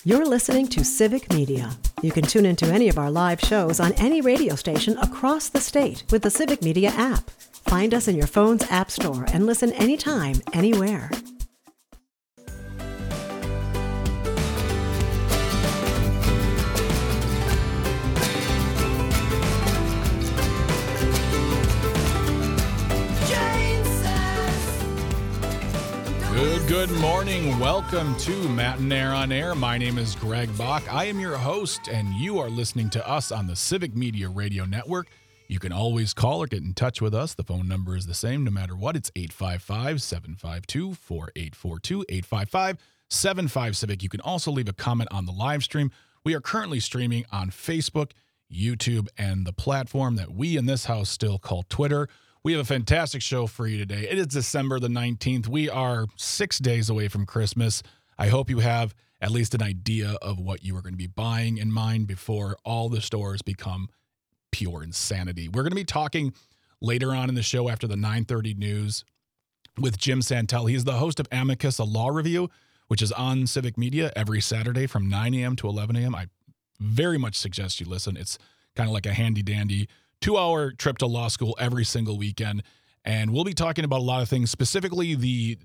You're listening to Civic Media. You can tune into any of our live shows on any radio station across the state with the Civic Media app. Find us in your phone's app store and listen anytime, anywhere. Good morning. Welcome to Matinee on Air. My name is Greg Bach. I am your host, and you are listening to us on the Civic Media Radio Network. You can always call or get in touch with us. The phone number is the same no matter what. It's 855-752-4842, 855-75-CIVIC. You can also leave a comment on the live stream. We are currently streaming on Facebook, YouTube, and the platform that we in this house still call Twitter. We have a fantastic show for you today. It is December the 19th. We are 6 days away from Christmas. I hope you have at least an idea of what you are going to be buying in mind before all the stores become pure insanity. We're going to be talking later on in the show after the 9:30 news with Jim Santel. He's the host of Amicus, a law review, which is on Civic Media every Saturday from 9 a.m. to 11 a.m. I very much suggest you listen. It's kind of like a handy-dandy 2-hour trip to law school every single weekend. And we'll be talking about a lot of things, specifically the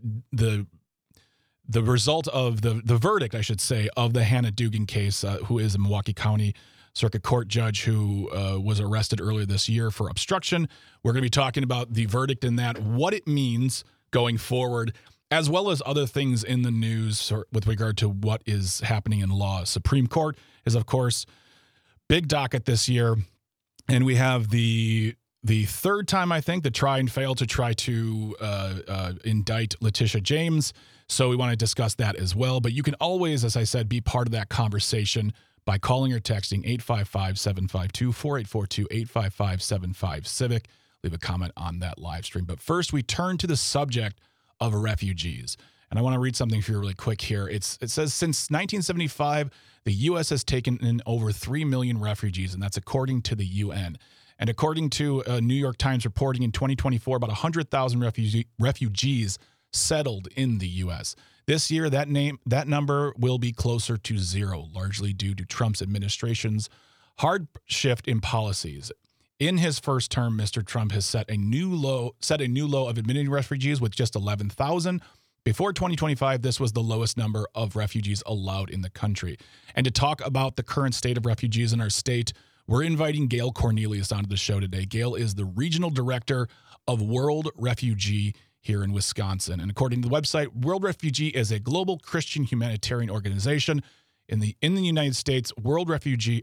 result of the verdict, I should say, of the Hannah Dugan case, who is a Milwaukee County Circuit Court judge who was arrested earlier this year for obstruction. We're going to be talking about the verdict in that, what it means going forward, as well as other things in the news with regard to what is happening in law. Supreme Court is, of course, big docket this year. And we have the third time, I think, the try and fail to try to indict Letitia James. So we want to discuss that as well. But you can always, as I said, be part of that conversation by calling or texting 855-752-4842, 855-75-CIVIC. Leave a comment on that live stream. But first, we turn to the subject of refugees. And I want to read something for you really quick here. It says, since 1975, the U.S. has taken in over 3 million refugees, and that's according to the UN. And according to New York Times reporting in 2024, about 100,000 refugees settled in the U.S. This year, that number will be closer to zero, largely due to Trump's administration's hard shift in policies. In his first term, Mr. Trump has set a new low of admitting refugees with just 11,000. Before 2025, this was the lowest number of refugees allowed in the country. And to talk about the current state of refugees in our state, we're inviting Gail Cornelius onto the show today. Gail is the regional director of World Refugee here in Wisconsin. And according to the website, World Refugee is a global Christian humanitarian organization in the United States. World Relief.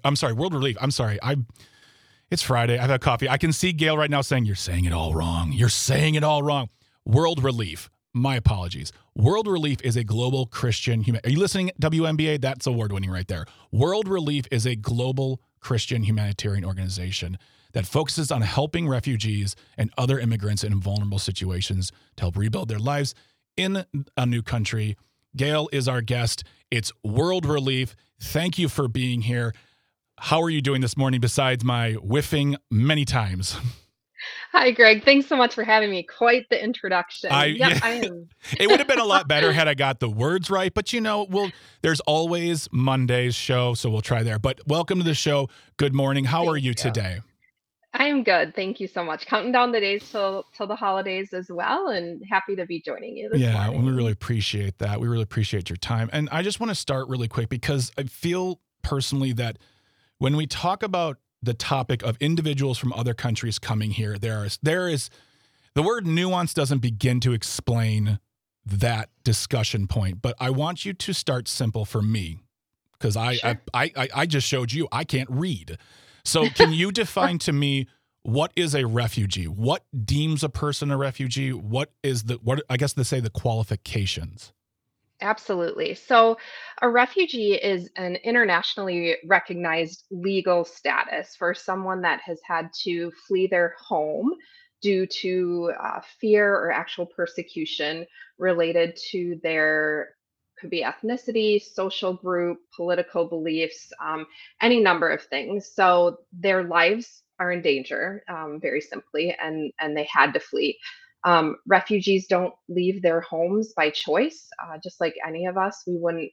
It's Friday. I've had coffee. I can see Gail right now saying, "You're saying it all wrong. You're saying it all wrong." World Relief. My apologies. World Relief is a global Christian Are you listening, WNBA? That's award-winning right there. World Relief is a global Christian humanitarian organization that focuses on helping refugees and other immigrants in vulnerable situations to help rebuild their lives in a new country. Gail is our guest. It's World Relief. Thank you for being here. How are you doing this morning besides my whiffing many times? Hi, Greg. Thanks so much for having me. Quite the introduction. I Yep, I am. It would have been a lot better had I got the words right, but there's always Monday's show, so we'll try there. But welcome to the show. Good morning. How are you today? I am good. Thank you so much. Counting down the days till the holidays as well, and happy to be joining you this morning. We really appreciate that. We really appreciate your time. And I just want to start really quick because I feel personally that when we talk about the topic of individuals from other countries coming here, there is the word nuance doesn't begin to explain that discussion point, but I want you to start simple for me because Sure. I just showed you I can't read. So can you define to me what is a refugee? What deems a person a refugee? What I guess they say the qualifications? Absolutely. So, a refugee is an internationally recognized legal status for someone that has had to flee their home due to fear or actual persecution related to their could be ethnicity, social group, political beliefs, any number of things. So their lives are in danger, very simply, and they had to flee. Refugees don't leave their homes by choice, just like any of us. We wouldn't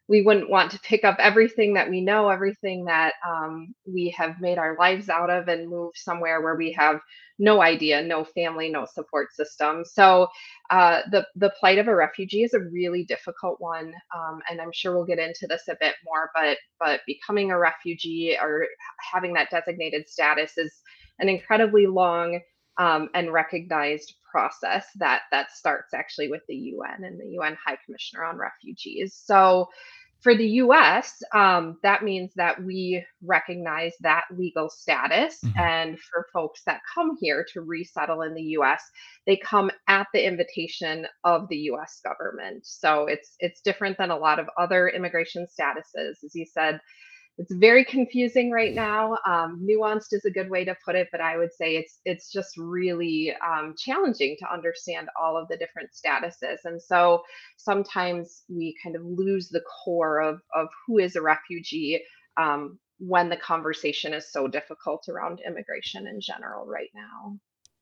we wouldn't want to pick up everything that we know, everything that we have made our lives out of, and move somewhere where we have no idea, no family, no support system. So the plight of a refugee is a really difficult one, and I'm sure we'll get into this a bit more. But becoming a refugee or having that designated status is an incredibly long and recognized process that starts actually with the UN and the UN High Commissioner on Refugees. So for the US, that means that we recognize that legal status. Mhm. And for folks that come here to resettle in the US, they come at the invitation of the US government. So it's different than a lot of other immigration statuses. As you said, it's very confusing right now. Nuanced is a good way to put it, but I would say it's just really challenging to understand all of the different statuses. And so sometimes we kind of lose the core of who is a refugee when the conversation is so difficult around immigration in general right now.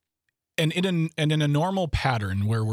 And in a normal pattern where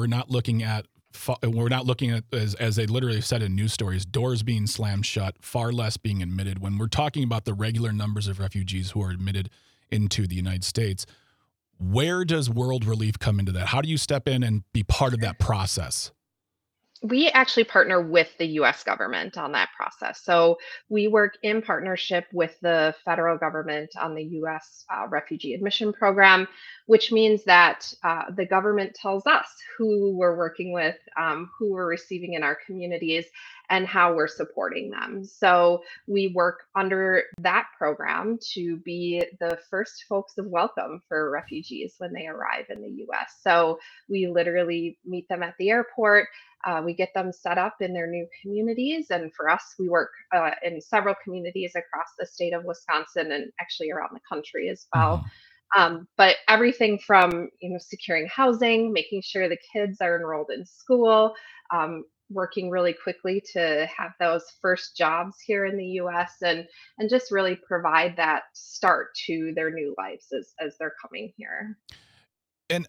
we're not looking at, as they literally said in news stories, doors being slammed shut, far less being admitted. When we're talking about the regular numbers of refugees who are admitted into the United States, where does World Relief come into that? How do you step in and be part of that process? We actually partner with the US government on that process. So we work in partnership with the federal government on the US refugee admission program, which means that the government tells us who we're working with, who we're receiving in our communities, and how we're supporting them. So we work under that program to be the first folks of welcome for refugees when they arrive in the US. So we literally meet them at the airport, we get them set up in their new communities. And for us, we work in several communities across the state of Wisconsin and actually around the country as well. Mhm. But everything from securing housing, making sure the kids are enrolled in school, working really quickly to have those first jobs here in the U.S. and just really provide that start to their new lives as they're coming here. And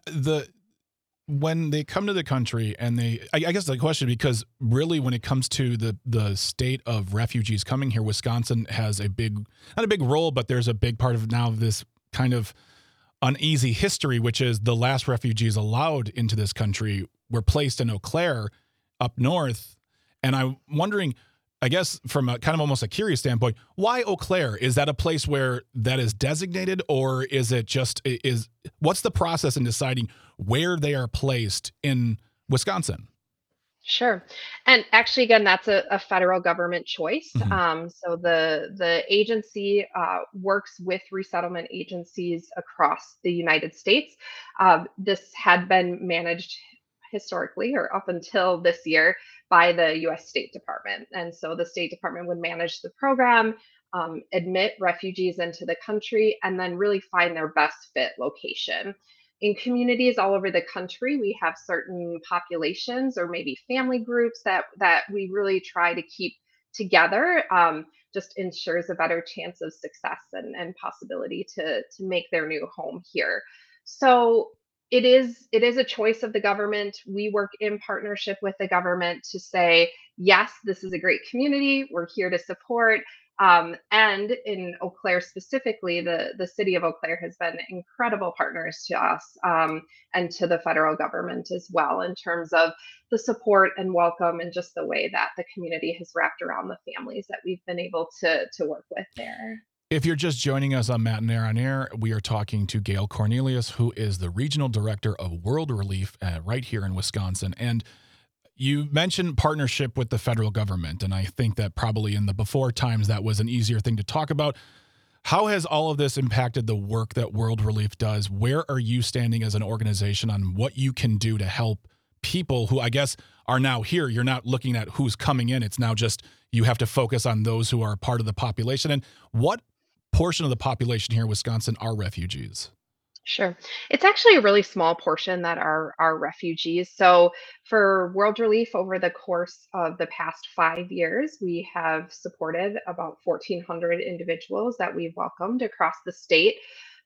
when they come to the country and I guess the question, because really when it comes to the state of refugees coming here, Wisconsin has not a big role, but there's a big part of now this kind of uneasy history, which is the last refugees allowed into this country were placed in Eau Claire up north. And I'm wondering, I guess from a kind of almost a curious standpoint, why Eau Claire? Is that a place where that is designated, or is it just what's the process in deciding where they are placed in Wisconsin? Sure. And actually, again, that's a federal government choice. Hmm. So the agency works with resettlement agencies across the United States. This had been managed historically, or up until this year, by the U.S. State Department. And so the State Department would manage the program, admit refugees into the country, and then really find their best fit location. In communities all over the country, we have certain populations or maybe family groups that we really try to keep together. Just ensures a better chance of success and possibility to make their new home here. So it is a choice of the government. We work in partnership with the government to say, yes, this is a great community. We're here to support. And in Eau Claire specifically, the city of Eau Claire has been incredible partners to us, and to the federal government as well, in terms of the support and welcome and just the way that the community has wrapped around the families that we've been able to work with there. If you're just joining us on Matt and Air on Air, we are talking to Gail Cornelius, who is the regional director of World Relief right here in Wisconsin. And you mentioned partnership with the federal government, and I think that probably in the before times that was an easier thing to talk about. How has all of this impacted the work that World Relief does? Where are you standing as an organization on what you can do to help people who I guess are now here? You're not looking at who's coming in. It's now just you have to focus on those who are part of the population. And what portion of the population here in Wisconsin are refugees? Sure. It's actually a really small portion that are refugees. So for World Relief, over the course of the past 5 years, we have supported about 1,400 individuals that we've welcomed across the state.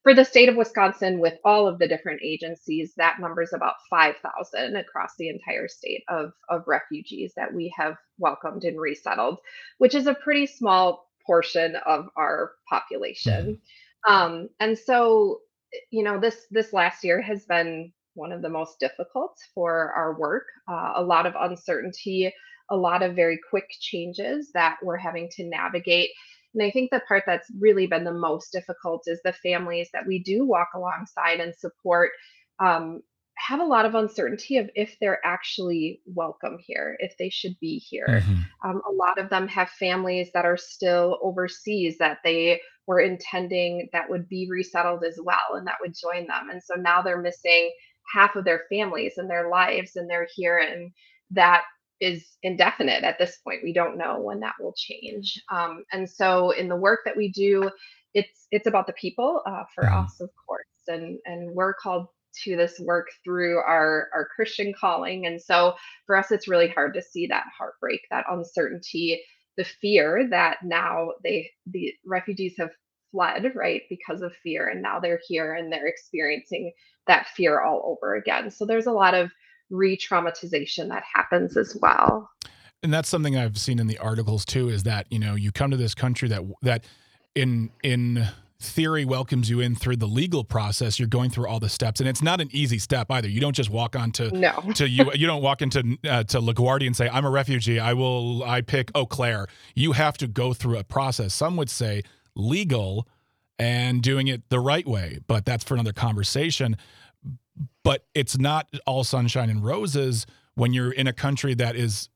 For the state of Wisconsin, with all of the different agencies, that number is about 5,000 across the entire state of refugees that we have welcomed and resettled, which is a pretty small portion of our Mhm. population. And so, this last year has been one of the most difficult for our work. A lot of uncertainty, a lot of very quick changes that we're having to navigate. And I think the part that's really been the most difficult is the families that we do walk alongside and support um, have a lot of uncertainty of if they're actually welcome here, if they should be here. Mhm. A lot of them have families that are still overseas that they were intending that would be resettled as well and that would join them. And so now they're missing half of their families and their lives and they're here, and that is indefinite at this point. We don't know when that will change. And so in the work that we do, it's about the people for Mhm. us, of course, and we're called to this work through our Christian calling. And so for us, it's really hard to see that heartbreak, that uncertainty, the fear that now the refugees have fled, right, because of fear, and now they're here and they're experiencing that fear all over again. So there's a lot of re-traumatization that happens as well. And that's something I've seen in the articles too, is that, you come to this country that in theory welcomes you in through the legal process. You're going through all the steps, and it's not an easy step either. You don't just walk on No. you don't walk into to LaGuardia and say, I'm a refugee. I pick Eau Claire. You have to go through a process. Some would say legal and doing it the right way, but that's for another conversation. But it's not all sunshine and roses when you're in a country that is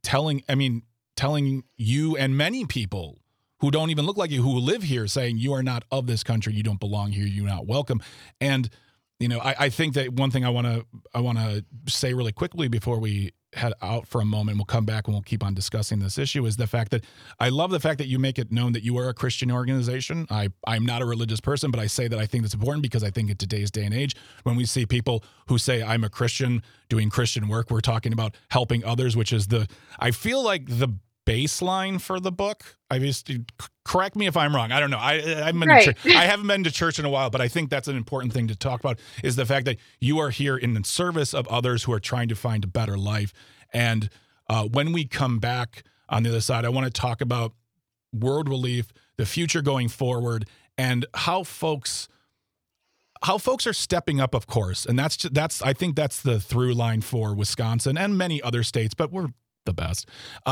telling you and many people who don't even look like you, who live here, saying you are not of this country, you don't belong here, you're not welcome. And I think that one thing I want to say really quickly before we head out for a moment, we'll come back and we'll keep on discussing this issue, is the fact that I love the fact that you make it known that you are a Christian organization. I'm not a religious person, but I say that I think that's important because I think in today's day and age, when we see people who say I'm a Christian doing Christian work, we're talking about helping others, which is I feel like the baseline for the book. Correct me if I'm wrong. I don't know. Right. I haven't been to church in a while, but I think that's an important thing to talk about, is the fact that you are here in the service of others who are trying to find a better life. And when we come back on the other side, I want to talk about World Relief, the future going forward, and how folks are stepping up, of course. And I think that's the through line for Wisconsin and many other states, but we're the best.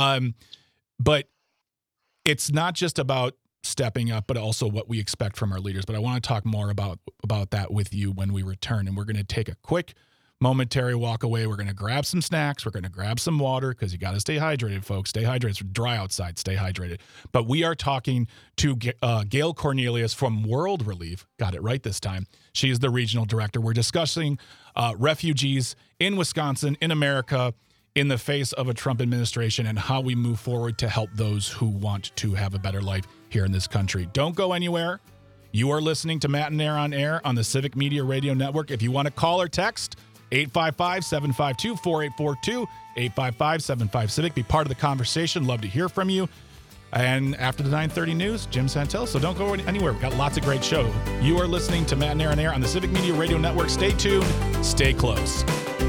But it's not just about stepping up, but also what we expect from our leaders. But I want to talk more about that with you when we return. And we're going to take a quick momentary walk away. We're going to grab some snacks. We're going to grab some water, because you got to stay hydrated, folks. Stay hydrated. It's dry outside. Stay hydrated. But we are talking to Gail Cornelius from World Relief. Got it right this time. She is the regional director. We're discussing refugees in Wisconsin, in America, in the face of a Trump administration, and how we move forward to help those who want to have a better life here in this country. Don't go anywhere. You are listening to Matt and Air on Air on the Civic Media Radio Network. If you want to call or text, 855-752-4842, 855-75-CIVIC. Be part of the conversation. Love to hear from you. And after the 9:30 news, Jim Santel. So don't go anywhere. We've got lots of great show. You are listening to Matt and Air on Air on the Civic Media Radio Network. Stay tuned. Stay close.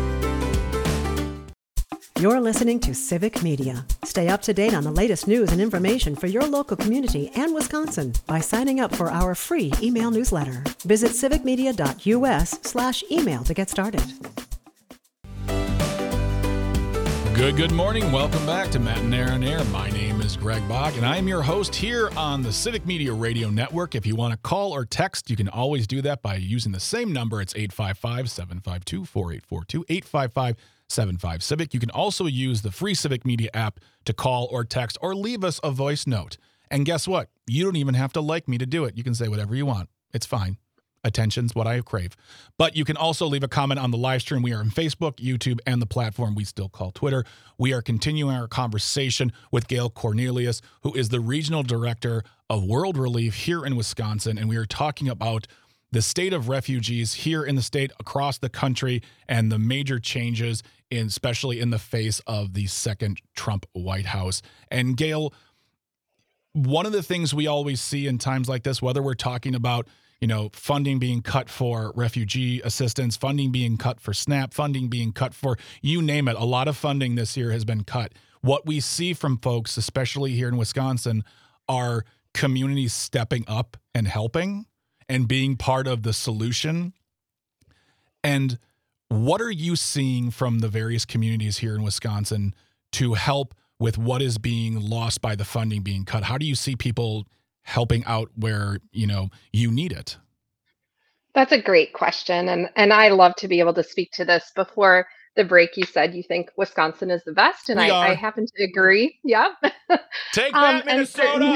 You're listening to Civic Media. Stay up to date on the latest news and information for your local community and Wisconsin by signing up for our free email newsletter. Visit civicmedia.us/email to get started. Good morning. Welcome back to Matt and Air on Air. My name is Greg Bach, and I'm your host here on the Civic Media Radio Network. If you want to call or text, you can always do that by using the same number. It's 855-752-4842, 855-75-CIVIC. You can also use the free Civic Media app to call or text or leave us a voice note. And guess what? You don't even have to like me to do it. You can say whatever you want. It's fine. Attention's what I crave. But you can also leave a comment on the live stream. We are on Facebook, YouTube, and the platform we still call Twitter. We are continuing our conversation with Gail Cornelius, who is the regional director of World Relief here in Wisconsin. And we are talking about the state of refugees here in the state, across the country, and the major changes, especially in the face of the second Trump White House. And Gail, one of the things we always see in times like this, whether we're talking about funding being cut for refugee assistance, funding being cut for SNAP, funding being cut for, you name it. A lot of funding this year has been cut. What we see from folks, especially here in Wisconsin, are communities stepping up and helping and being part of the solution. And what are you seeing from the various communities here in Wisconsin to help with what is being lost by the funding being cut? How do you see people helping out where, you need it? That's a great question, and I love to be able to speak to this. Before the break, you said you think Wisconsin is the best, and We I are. happen to agree. Yeah. Take that, And Minnesota.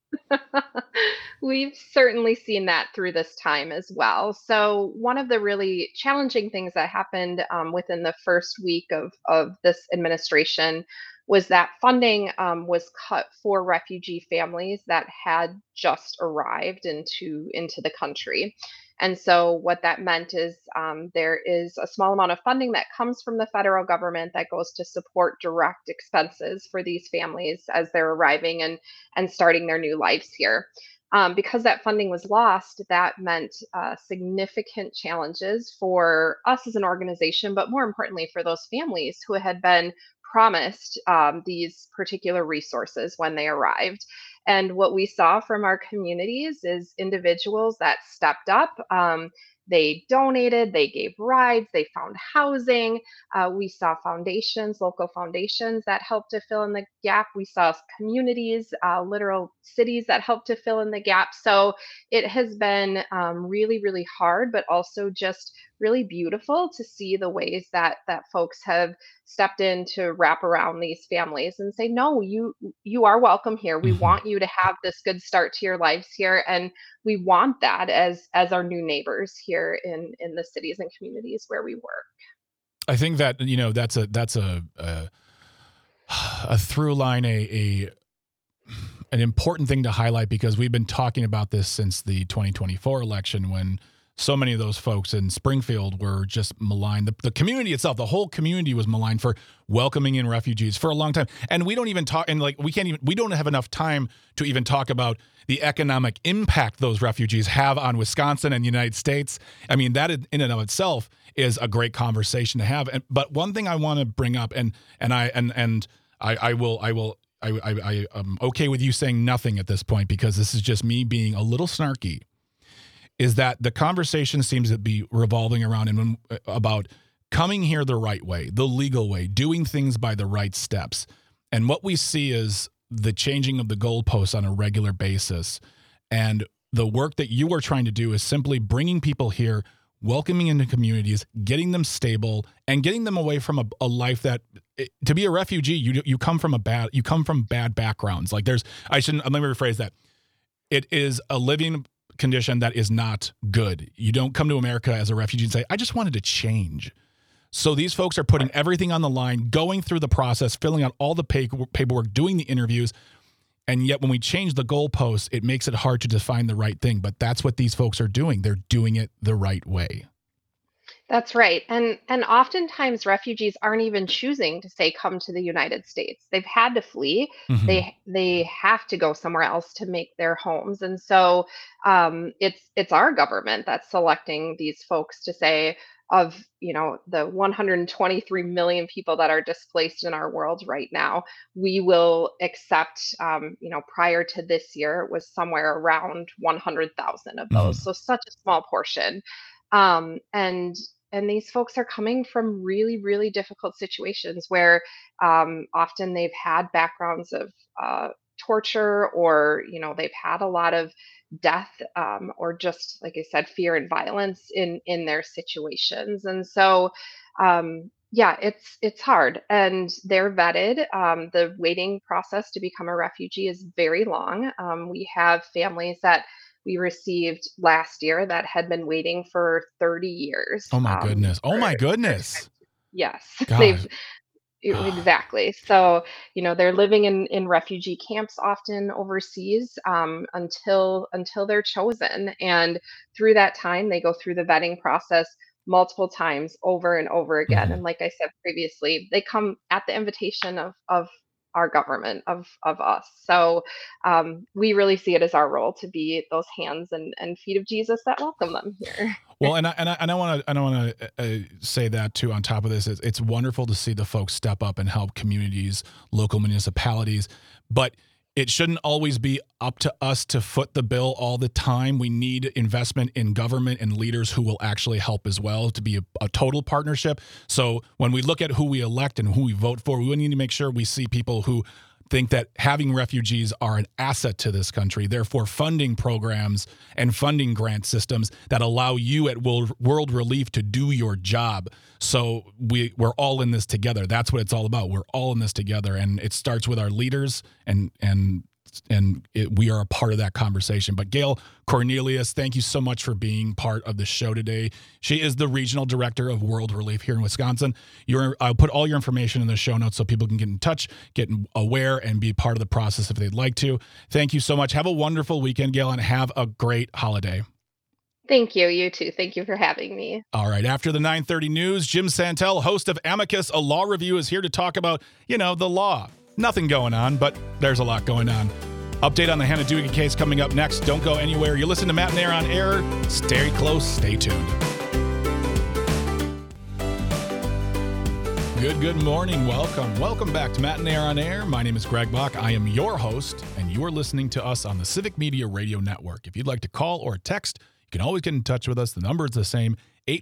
we've certainly seen that through this time as well. So, one of the really challenging things that happened within the first week of this administration was that funding was cut for refugee families that had just arrived into the country. And so, what that meant is there is a small amount of funding that comes from the federal government that goes to support direct expenses for these families as they're arriving and starting their new lives here. Because that funding was lost, that meant significant challenges for us as an organization, but more importantly for those families who had been promised these particular resources when they arrived. And what we saw from our communities is individuals that stepped up. They donated, they gave rides, they found housing. We saw foundations, local foundations that helped to fill in the gap. We saw communities, literal cities that helped to fill in the gap. So it has been really, really hard, but also just really beautiful to see the ways that folks have stepped in to wrap around these families and say, no, you are welcome here. We Mhm. want you to have this good start to your lives here, and we want that as our new neighbors here in the cities and communities where we work. I think that that's a through line, an important thing to highlight, because we've been talking about this since the 2024 election, when so many of those folks in Springfield were just maligned. The community itself, the whole community was maligned for welcoming in refugees for a long time. And we don't even talk, and we don't have enough time to even talk about the economic impact those refugees have on Wisconsin and the United States. I mean, that in and of itself is a great conversation to have. But one thing I want to bring up, and I am okay with you saying nothing at this point, because this is just me being a little snarky, is that the conversation seems to be revolving around about coming here the right way, the legal way, doing things by the right steps. And what we see is the changing of the goalposts on a regular basis. And the work that you are trying to do is simply bringing people here, welcoming into communities, getting them stable, and getting them away from a life that, to be a refugee, you come from bad backgrounds. Let me rephrase that. It is a living condition that is not good. You don't come to America as a refugee and say, I just wanted to change. So these folks are putting everything on the line, going through the process, filling out all the paperwork, doing the interviews. And yet when we change the goalposts, it makes it hard to define the right thing. But that's what these folks are doing. They're doing it the right way. That's right. And oftentimes refugees aren't even choosing to say come to the United States. They've had to flee. Mm-hmm. They have to go somewhere else to make their homes. And so it's our government that's selecting these folks to say, of the 123 million people that are displaced in our world right now, we will accept, prior to this year it was somewhere around 100,000 of Mm-hmm. those, so such a small portion. And these folks are coming from really, really difficult situations where often they've had backgrounds of torture, or they've had a lot of death, or just like I said, fear and violence in their situations. And so yeah, it's hard, and they're vetted. The waiting process to become a refugee is very long. We have families that we received last year that had been waiting for 30 years. Oh my goodness. Oh my For goodness. yes, Gosh. exactly. So, they're living in refugee camps often overseas, until they're chosen. And through that time, they go through the vetting process multiple times over and over again. Mhm. And like I said previously, they come at the invitation of our government of us. So we really see it as our role to be those hands and feet of Jesus that welcome them here. Well, and I want to say that too. On top of this, it's wonderful to see the folks step up and help communities, local municipalities, but it shouldn't always be up to us to foot the bill all the time. We need investment in government and leaders who will actually help as well, to be a total partnership. So when we look at who we elect and who we vote for, we need to make sure we see people who think that having refugees are an asset to this country, therefore funding programs and funding grant systems that allow you at World Relief to do your job. So we're all in this together. That's what it's all about. We're all in this together, and it starts with our leaders, and we are a part of that conversation. But Gail Cornelius, thank you so much for being part of the show today. She is the regional director of World Relief here in Wisconsin. I'll put all your information in the show notes so people can get in touch, get aware, and be part of the process if they'd like to. Thank you so much. Have a wonderful weekend, Gail, and have a great holiday. Thank you. You too. Thank you for having me. All right. After the 9:30 news, Jim Santel, host of Amicus, a law review, is here to talk about, the law. Nothing going on, but there's a lot going on. Update on the Hannah Dugan case coming up next. Don't go anywhere. You listen to Matt and Air on Air. Stay close. Stay tuned. Good morning. Welcome back to Matt and Air on Air. My name is Greg Bach. I am your host, and you are listening to us on the Civic Media Radio Network. If you'd like to call or text, you can always get in touch with us. The number is the same,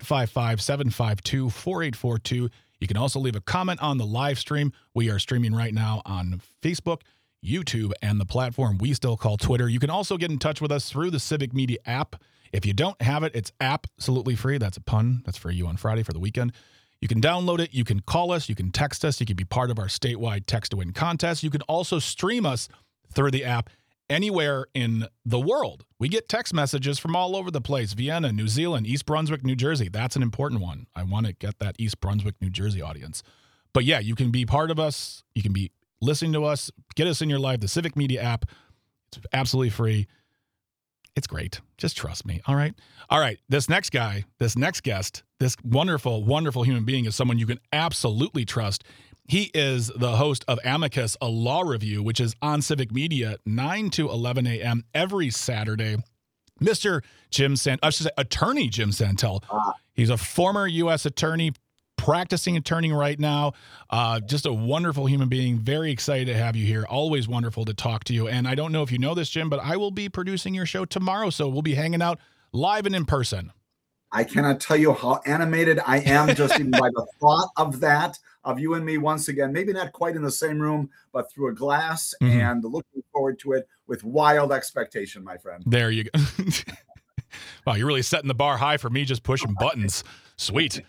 855-752-4842. You can also leave a comment on the live stream. We are streaming right now on Facebook, YouTube, and the platform we still call Twitter. You can also get in touch with us through the Civic Media app. If you don't have it, it's absolutely free. That's a pun. That's for you on Friday for the weekend. You can download it. You can call us. You can text us. You can be part of our statewide text to win contest. You can also stream us through the app anywhere in the world. We get text messages from all over the place. Vienna, New Zealand, East Brunswick, New Jersey. That's an important one. I want to get that East Brunswick, New Jersey audience. But yeah, you can be part of us. You can be listening to us. Get us in your life. The Civic Media app. It's absolutely free. It's great. Just trust me. All right. This next guest, this wonderful, wonderful human being is someone you can absolutely trust. He is the host of Amicus, a law review, which is on Civic Media, 9 to 11 a.m. every Saturday. Attorney Jim Santel. He's a former U.S. attorney, practicing attorney right now. Just a wonderful human being. Very excited to have you here. Always wonderful to talk to you. And I don't know if you know this, Jim, but I will be producing your show tomorrow, so we'll be hanging out live and in person. I cannot tell you how animated I am just even by the thought of that, of you and me once again, maybe not quite in the same room, but through a glass, and looking forward to it with wild expectation, my friend. There you go. Wow, you're really setting the bar high for me just pushing buttons. Sweet.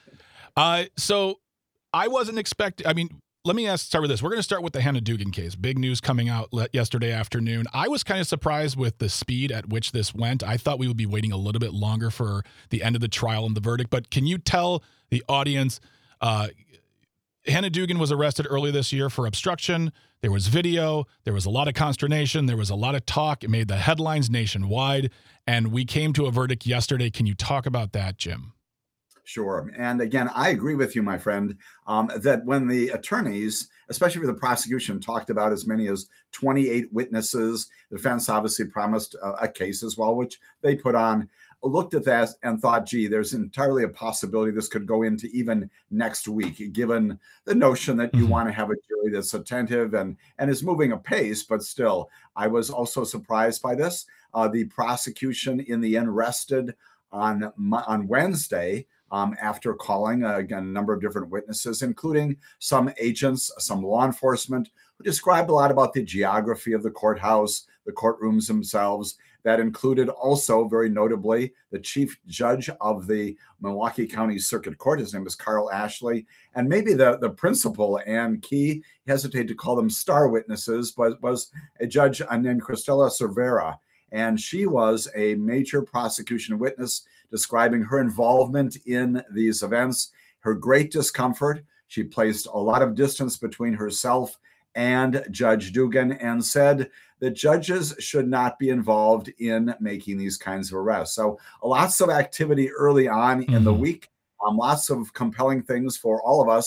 So I wasn't expecting, let me start with this. We're going to start with the Hannah Dugan case. Big news coming out yesterday afternoon. I was kind of surprised with the speed at which this went. I thought we would be waiting a little bit longer for the end of the trial and the verdict. But can you tell the audience, Hannah Dugan was arrested early this year for obstruction. There was video. There was a lot of consternation. There was a lot of talk. It made the headlines nationwide. And we came to a verdict yesterday. Can you talk about that, Jim? Sure. And again, I agree with you, my friend, that when the attorneys, especially for the prosecution, talked about as many as 28 witnesses, the defense obviously promised a case as well, which they put on, looked at that and thought, gee, there's entirely a possibility this could go into even next week, given the notion that you want to have a jury that's attentive and is moving apace. But still, I was also surprised by this. The prosecution in the end rested on Wednesday, after calling, again, a number of different witnesses, including some agents, some law enforcement, who described a lot about the geography of the courthouse, the courtrooms themselves. That included also, very notably, the chief judge of the Milwaukee County Circuit Court. His name is Carl Ashley. And maybe the principal and key, hesitate to call them star witnesses, but was a judge named Cristela Cervera. And she was a major prosecution witness describing her involvement in these events, her great discomfort. She placed a lot of distance between herself and Judge Dugan and said that judges should not be involved in making these kinds of arrests. So lots of activity early on in the week, lots of compelling things for all of us,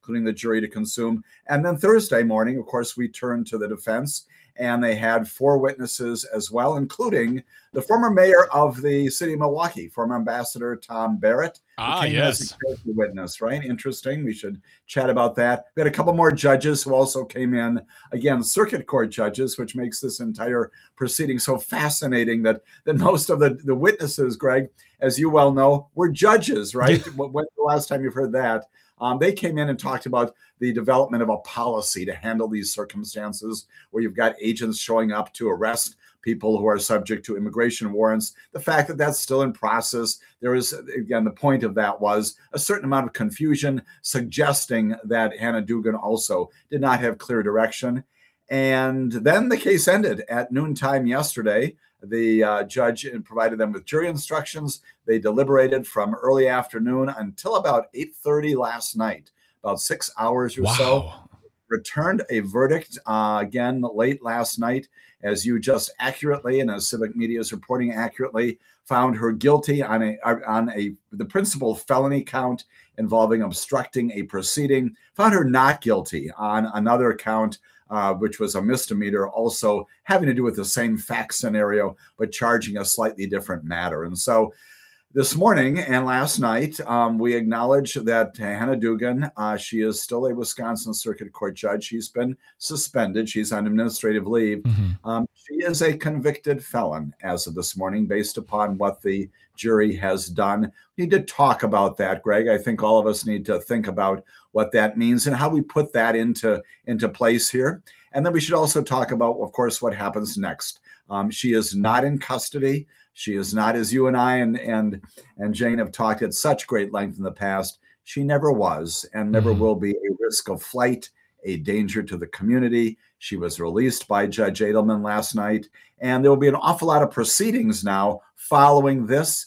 including the jury, to consume. And then Thursday morning, of course, we turned to the defense, and they had 4 witnesses as well, including the former mayor of the city of Milwaukee, former Ambassador Tom Barrett. Yes. As a character witness, right? Interesting. We should chat about that. We had a couple more judges who also came in, again, circuit court judges, which makes this entire proceeding so fascinating that most of the witnesses, Greg, as you well know, were judges, right? When's the last time you've heard that? They came in and talked about the development of a policy to handle these circumstances where you've got agents showing up to arrest people who are subject to immigration warrants. The fact that that's still in process, there is, again, the point of that was a certain amount of confusion, suggesting that Hannah Dugan also did not have clear direction. And then the case ended at noontime yesterday. The judge provided them with jury instructions. They deliberated from early afternoon until about 8:30 last night, about 6 hours or so. Returned a verdict again late last night, as you just accurately, and as Civic Media is reporting accurately, found her guilty on the principal felony count involving obstructing a proceeding. Found her not guilty on another count, which was a misdemeanor, also having to do with the same fact scenario, but charging a slightly different matter. And so this morning and last night, we acknowledge that Hannah Dugan, she is still a Wisconsin Circuit Court judge. She's been suspended. She's on administrative leave. She is a convicted felon as of this morning, based upon what the jury has done. We need to talk about that, Greg. I think all of us need to think about what that means and how we put that into place here. And then we should also talk about, of course, what happens next. She is not in custody. She is not, as you and I and Jane have talked at such great length in the past, she never was and never will be a risk of flight, a danger to the community. She was released by Judge Edelman last night, and there will be an awful lot of proceedings now following this.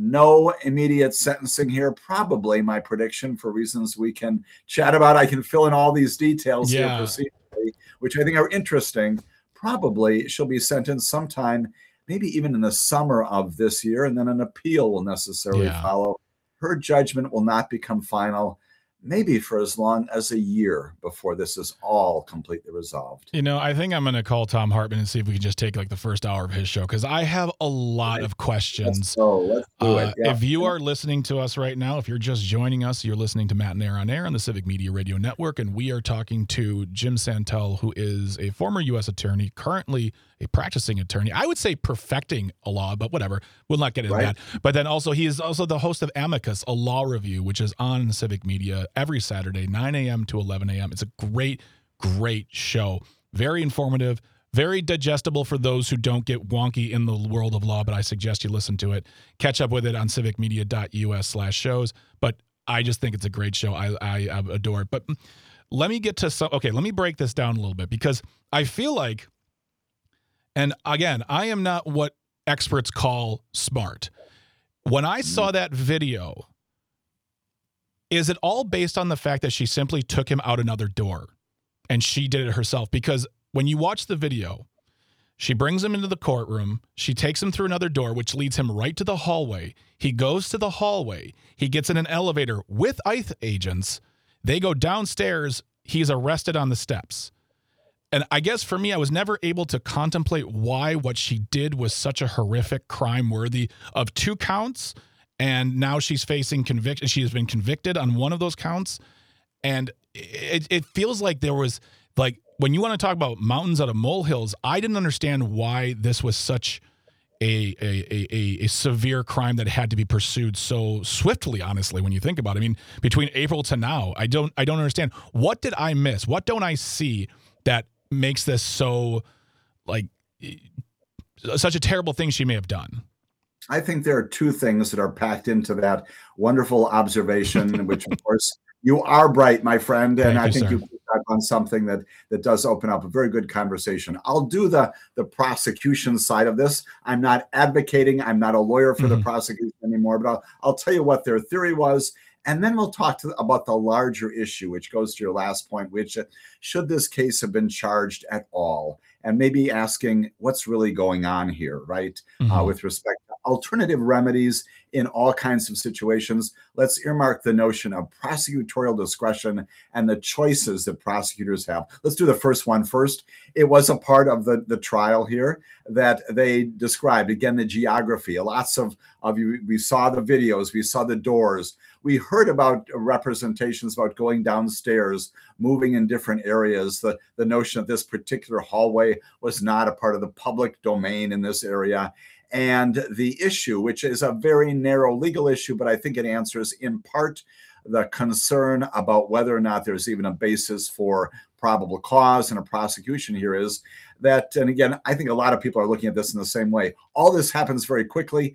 No immediate sentencing here. Probably, my prediction, for reasons we can chat about. I can fill in all these details here procedurally, which I think are interesting. Probably she'll be sentenced sometime, maybe even in the summer of this year, and then an appeal will necessarily follow. Her judgment will not become final, maybe for as long as a year before this is all completely resolved. You know, I think I'm going to call Thom Hartmann and see if we can just take like the first hour of his show, because I have a lot of questions. Let's do it. Yeah. If you are listening to us right now, if you're just joining us, you're listening to Matt and Air on Air on the Civic Media Radio Network, and we are talking to Jim Santel, who is a former U.S. attorney, currently a practicing attorney. I would say perfecting a law, but whatever. We'll not get into that. But then also, he is also the host of Amicus, a law review, which is on the Civic Media every Saturday, 9 a.m. to 11 a.m. It's a great, great show. Very informative, very digestible for those who don't get wonky in the world of law, but I suggest you listen to it. Catch up with it on civicmedia.us/shows. But I just think it's a great show. I adore it. But let me get to let me break this down a little bit, because I feel like, and again, I am not what experts call smart. When I saw that video, is it all based on the fact that she simply took him out another door and she did it herself? Because when you watch the video, she brings him into the courtroom. She takes him through another door, which leads him right to the hallway. He goes to the hallway. He gets in an elevator with ICE agents. They go downstairs. He's arrested on the steps. And I guess for me, I was never able to contemplate why what she did was such a horrific crime worthy of 2 counts. And now she's facing conviction. She has been convicted on one of those counts. And it feels like there was, like, when you want to talk about mountains out of molehills, I didn't understand why this was such a severe crime that had to be pursued so swiftly, honestly, when you think about it. I mean, between April to now, I don't understand. What did I miss? What don't I see that makes this so, like, such a terrible thing she may have done? I think there are 2 things that are packed into that wonderful observation, which, of course, you are bright, my friend, and I think you picked up on something that does open up a very good conversation. I'll do the prosecution side of this. I'm not advocating. I'm not a lawyer for the prosecution anymore, but I'll tell you what their theory was. And then we'll talk about the larger issue, which goes to your last point, which should this case have been charged at all? And maybe asking what's really going on here, right? With respect to alternative remedies in all kinds of situations. Let's earmark the notion of prosecutorial discretion and the choices that prosecutors have. Let's do the first one first. It was a part of the trial here that they described, again, the geography. Lots of you, we saw the videos, we saw the doors. We heard about representations about going downstairs, moving in different areas. The notion that this particular hallway was not a part of the public domain in this area. And the issue, which is a very narrow legal issue, but I think it answers in part the concern about whether or not there's even a basis for probable cause and a prosecution here, is that, and again, I think a lot of people are looking at this in the same way. All this happens very quickly.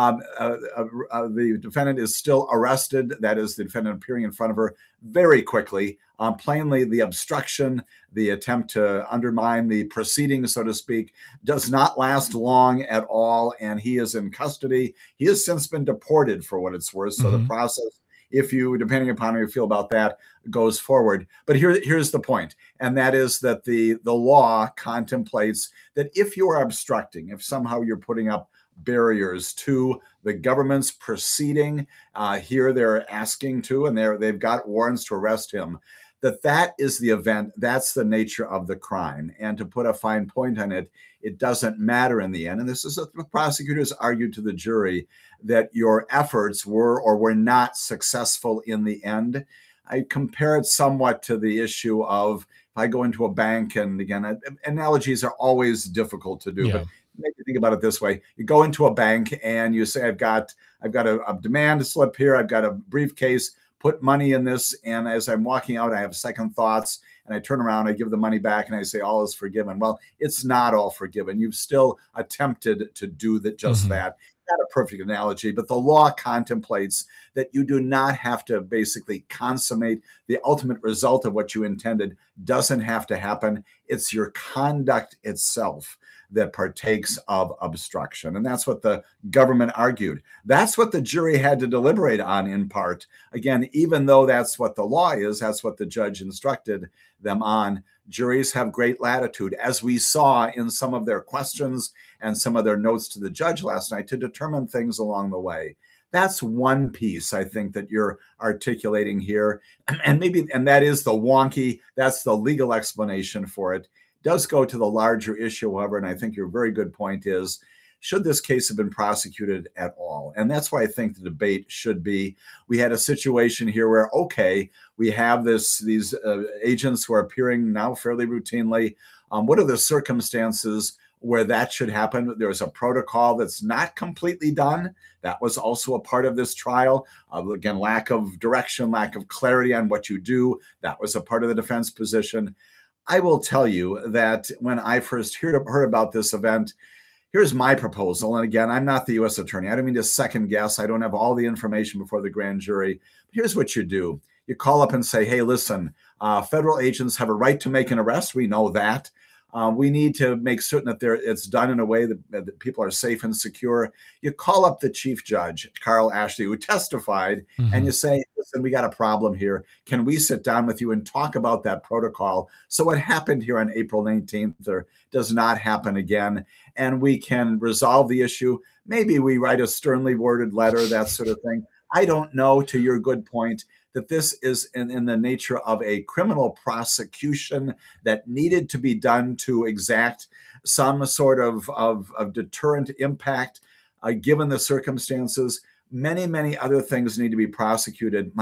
The defendant is still arrested. That is, the defendant appearing in front of her very quickly. Plainly, the obstruction, the attempt to undermine the proceedings, so to speak, does not last long at all, and he is in custody. He has since been deported, for what it's worth. So the process, if you, depending upon how you feel about that, goes forward. But here's the point, and that is that the law contemplates that if you are obstructing, if somehow you're putting up barriers to the government's proceeding, here they're asking to, and they've got warrants to arrest him, that is the event, that's the nature of the crime. And to put a fine point on it, it doesn't matter in the end. And this is what the prosecutors argued to the jury, that your efforts were or were not successful in the end. I compare it somewhat to the issue of, if I go into a bank, and again, analogies are always difficult to do, but maybe think about it this way. You go into a bank and you say, I've got a demand slip here, I've got a briefcase, put money in this, and as I'm walking out, I have second thoughts, and I turn around, I give the money back, and I say, all is forgiven. Well, it's not all forgiven. You've still attempted to do just that. Not a perfect analogy, but the law contemplates that you do not have to basically consummate the ultimate result of what you intended. Doesn't have to happen. It's your conduct itself that partakes of obstruction. And that's what the government argued. That's what the jury had to deliberate on in part. Again, even though that's what the law is, that's what the judge instructed them on. Juries have great latitude, as we saw in some of their questions and some of their notes to the judge last night, to determine things along the way. That's one piece, I think, that you're articulating here. And that is the wonky, that's the legal explanation for it. Does go to the larger issue, however, and I think your very good point is, should this case have been prosecuted at all? And that's why I think the debate should be, we had a situation here where, okay, we have these agents who are appearing now fairly routinely. What are the circumstances where that should happen? There's a protocol that's not completely done. That was also a part of this trial. Again, lack of direction, lack of clarity on what you do. That was a part of the defense position. I will tell you that when I first heard about this event, here's my proposal. And again, I'm not the U.S. attorney. I don't mean to second guess. I don't have all the information before the grand jury. But here's what you do. You call up and say, hey, listen, federal agents have a right to make an arrest. We know that. We need to make certain that it's done in a way that people are safe and secure. You call up the chief judge, Carl Ashley, who testified, and you say, listen, we got a problem here. Can we sit down with you and talk about that protocol? So what happened here on April 19th does not happen again, and we can resolve the issue. Maybe we write a sternly worded letter, that sort of thing. I don't know, to your good point, that this is in the nature of a criminal prosecution that needed to be done to exact some sort of deterrent impact, given the circumstances. Many, many other things need to be prosecuted.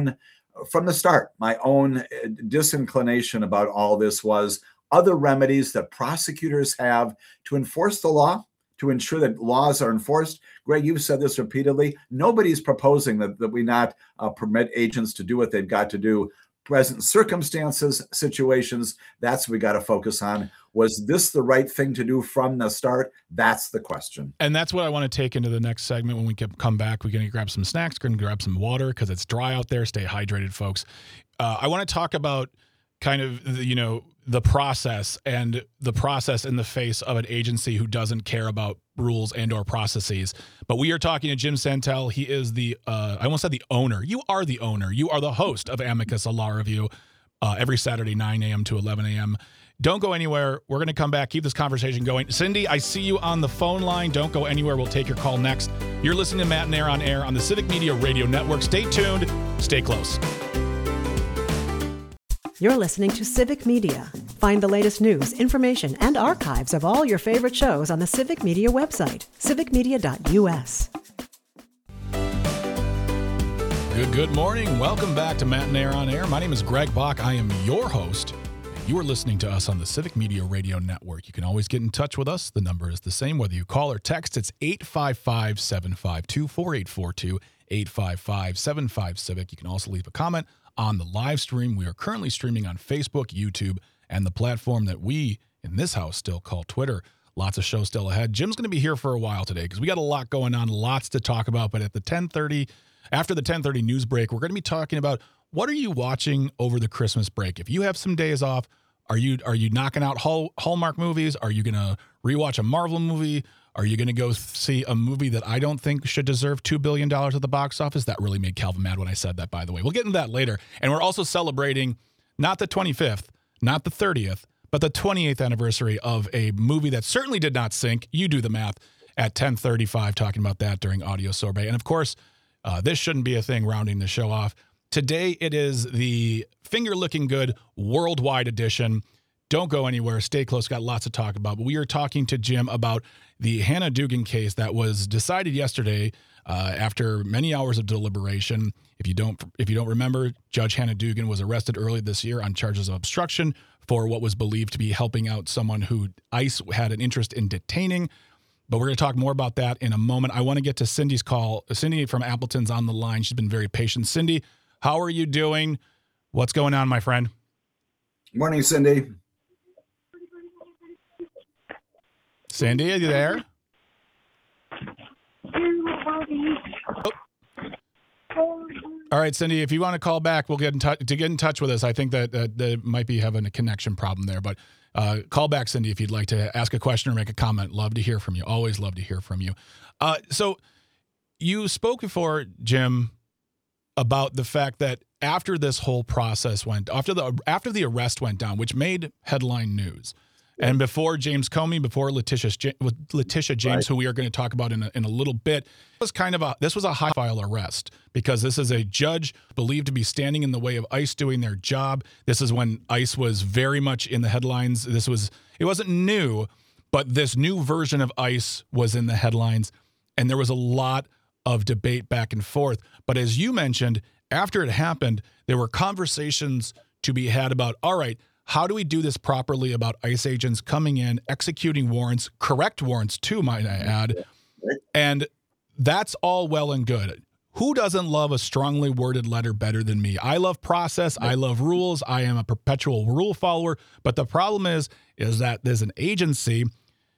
From the start, my own disinclination about all this was other remedies that prosecutors have to enforce the law, to ensure that laws are enforced. Greg, you've said this repeatedly. Nobody's proposing that we not permit agents to do what they've got to do. Present circumstances, situations, that's what we got to focus on. Was this the right thing to do from the start? That's the question. And that's what I want to take into the next segment. When we come back, we're going to grab some snacks, we're going to grab some water because it's dry out there. Stay hydrated, folks. I want to talk about kind of, the process and the process in the face of an agency who doesn't care about rules and or processes. But we are talking to Jim Santel. He is I almost said the owner. You are the owner. You are the host of Amicus, a law review, every Saturday, 9 a.m. to 11 a.m. Don't go anywhere. We're going to come back, keep this conversation going. Cindy, I see you on the phone line. Don't go anywhere. We'll take your call next. You're listening to Matt and Air on Air on the Civic Media Radio Network. Stay tuned. Stay close. You're listening to Civic Media. Find the latest news, information, and archives of all your favorite shows on the Civic Media website, civicmedia.us. Good morning. Welcome back to Matt and Air on Air. My name is Greg Bach. I am your host. You are listening to us on the Civic Media Radio Network. You can always get in touch with us. The number is the same, whether you call or text. It's 855-752-4842, 855-75-CIVIC. You can also leave a comment on the live stream. We are currently streaming on Facebook, YouTube, and the platform that we in this house still call Twitter. Lots of shows still ahead. Jim's going to be here for a while today because we got a lot going on, lots to talk about. But at the 10:30, after the 10:30 news break, we're going to be talking about what are you watching over the Christmas break? If you have some days off, are you knocking out Hallmark movies? Are you going to rewatch a Marvel movie? Are you going to go see a movie that I don't think should deserve $2 billion at the box office? That really made Calvin mad when I said that, by the way. We'll get into that later. And we're also celebrating not the 25th, not the 30th, but the 28th anniversary of a movie that certainly did not sink. You do the math at 10:35, talking about that during Audio Sorbet. And of course, this shouldn't be a thing rounding the show off. Today, it is the Finger Looking Good Worldwide Edition. Don't go anywhere. Stay close. Got lots to talk about. But we are talking to Jim about the Hannah Dugan case that was decided yesterday after many hours of deliberation. If you don't remember, Judge Hannah Dugan was arrested early this year on charges of obstruction for what was believed to be helping out someone who ICE had an interest in detaining. But we're going to talk more about that in a moment. I want to get to Cindy's call. Cindy from Appleton's on the line. She's been very patient. Cindy, how are you doing? What's going on, my friend? Morning, Cindy. Cindy, are you there? Oh. All right, Cindy, if you want to call back, we'll get in touch with us. I think that might be having a connection problem there, but call back, Cindy, if you'd like to ask a question or make a comment. Love to hear from you. Always love to hear from you. So you spoke before, Jim, about the fact that after this whole process after the arrest went down, which made headline news, and before James Comey, before Letitia James, right, who we are going to talk about in a little bit, this was a high-profile arrest because this is a judge believed to be standing in the way of ICE doing their job. This is when ICE was very much in the headlines. It wasn't new, but this new version of ICE was in the headlines, and there was a lot of debate back and forth. But as you mentioned, after it happened, there were conversations to be had about, all right, how do we do this properly about ICE agents coming in, executing warrants, correct warrants too, might I add. And that's all well and good. Who doesn't love a strongly worded letter better than me? I love process. I love rules. I am a perpetual rule follower. But the problem is that there's an agencies,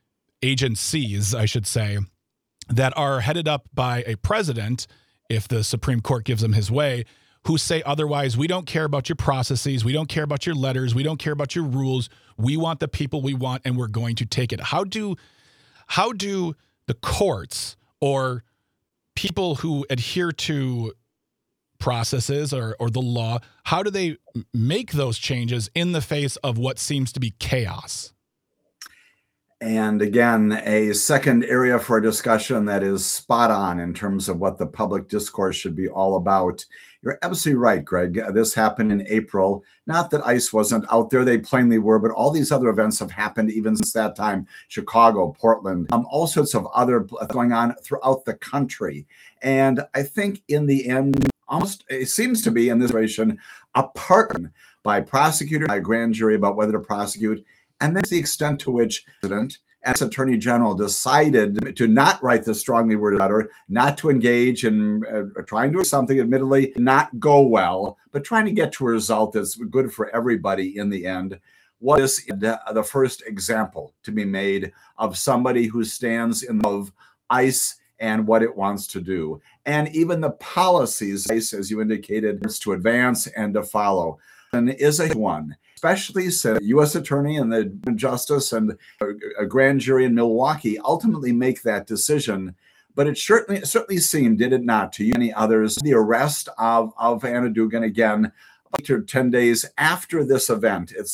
I should say, that are headed up by a president, if the Supreme Court gives him his way, who say otherwise. We don't care about your processes. We don't care about your letters. We don't care about your rules. We want the people we want, and we're going to take it. How do the courts or people who adhere to processes or the law, how do they make those changes in the face of what seems to be chaos? And again, a second area for discussion that is spot on in terms of what the public discourse should be all about. You're absolutely right, Greg. This happened in April. Not that ICE wasn't out there. They plainly were, but all these other events have happened even since that time. Chicago, Portland, all sorts of other going on throughout the country. And I think in the end, almost it seems to be in this situation, a pardon by prosecutor, by grand jury about whether to prosecute. And that's the extent to which the President as Attorney General decided to not write the strongly worded letter, not to engage in trying to do something, admittedly, not go well, but trying to get to a result that's good for everybody in the end. Was the first example to be made of somebody who stands in of ICE and what it wants to do. And even the policies, ICE, as you indicated, is to advance and to follow. And is a one, especially since the U.S. Attorney and the Justice and a grand jury in Milwaukee ultimately make that decision. But it certainly seemed, did it not, to you and many others, the arrest of Hannah Dugan again, 8 or 10 days after this event.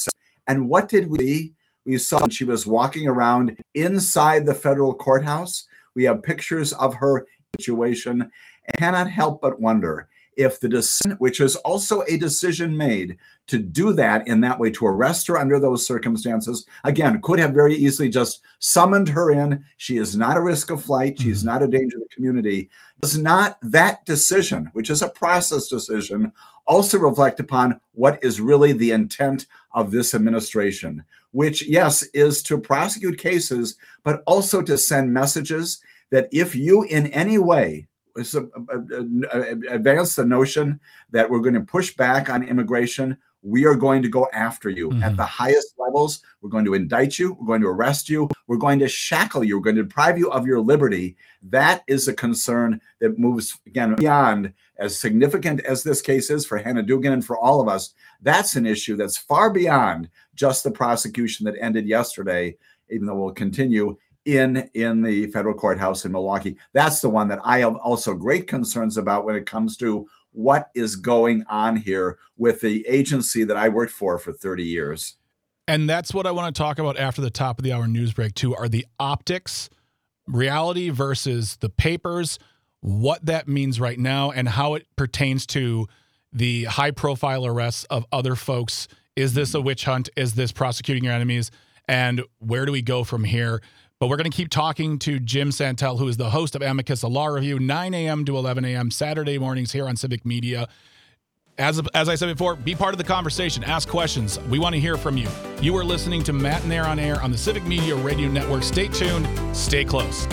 And what did we see? We saw when she was walking around inside the federal courthouse. We have pictures of her situation. I cannot help but wonder if the decision, which is also a decision made to do that in that way, to arrest her under those circumstances, again, could have very easily just summoned her in. She is not a risk of flight. She is not a danger to the community. Does not that decision, which is a process decision, also reflect upon what is really the intent of this administration, which, yes, is to prosecute cases, but also to send messages that if you in any way advance the notion that we're going to push back on immigration, we are going to go after you at the highest levels. We're going to indict you. We're going to arrest you. We're going to shackle you. We're going to deprive you of your liberty. That is a concern that moves, again, beyond, as significant as this case is for Hannah Dugan and for all of us. That's an issue that's far beyond just the prosecution that ended yesterday, even though we'll continue in the federal courthouse in Milwaukee. That's the one that I have also great concerns about when it comes to what is going on here with the agency that I worked for 30 years. And that's what I want to talk about after the top of the hour news break too, are the optics, reality versus the papers, what that means right now and how it pertains to the high profile arrests of other folks. Is this a witch hunt? Is this prosecuting your enemies? And where do we go from here? But we're going to keep talking to Jim Santel, who is the host of Amicus, a law review, 9 a.m. to 11 a.m. Saturday mornings here on Civic Media. As I said before, be part of the conversation. Ask questions. We want to hear from you. You are listening to Matt and Air on Air on the Civic Media Radio Network. Stay tuned. Stay close.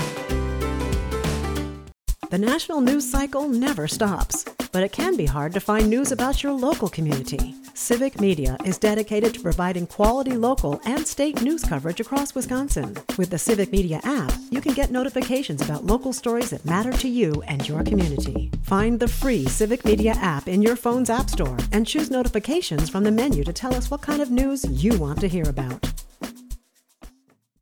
The national news cycle never stops, but it can be hard to find news about your local community. Civic Media is dedicated to providing quality local and state news coverage across Wisconsin. With the Civic Media app, you can get notifications about local stories that matter to you and your community. Find the free Civic Media app in your phone's app store and choose notifications from the menu to tell us what kind of news you want to hear about.